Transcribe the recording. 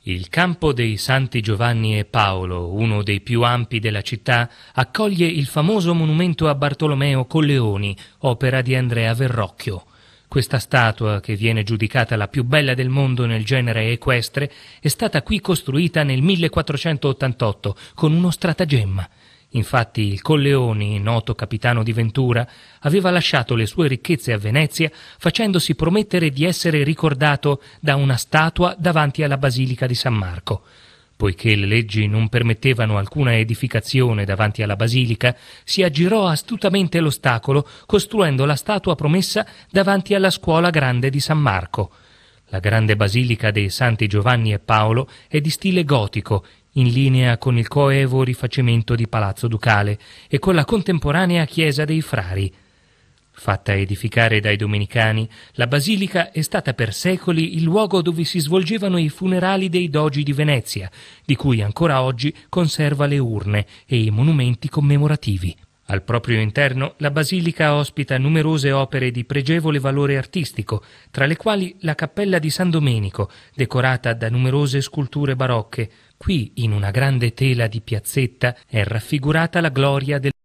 Il campo dei Santi Giovanni e Paolo, uno dei più ampi della città, accoglie il famoso monumento a Bartolomeo Colleoni, opera di Andrea Verrocchio. Questa statua, che viene giudicata la più bella del mondo nel genere equestre, è stata qui costruita nel 1488 con uno stratagemma. Infatti il Colleoni, noto capitano di Ventura, aveva lasciato le sue ricchezze a Venezia facendosi promettere di essere ricordato da una statua davanti alla Basilica di San Marco. Poiché le leggi non permettevano alcuna edificazione davanti alla Basilica, si aggirò astutamente l'ostacolo costruendo la statua promessa davanti alla Scuola Grande di San Marco. La grande Basilica dei Santi Giovanni e Paolo è di stile gotico, in linea con il coevo rifacimento di Palazzo Ducale e con la contemporanea chiesa dei Frari. Fatta edificare dai domenicani, la basilica è stata per secoli il luogo dove si svolgevano i funerali dei dogi di Venezia, di cui ancora oggi conserva le urne e i monumenti commemorativi. Al proprio interno la basilica ospita numerose opere di pregevole valore artistico, tra le quali la cappella di San Domenico, decorata da numerose sculture barocche. Qui, in una grande tela di piazzetta, è raffigurata la gloria del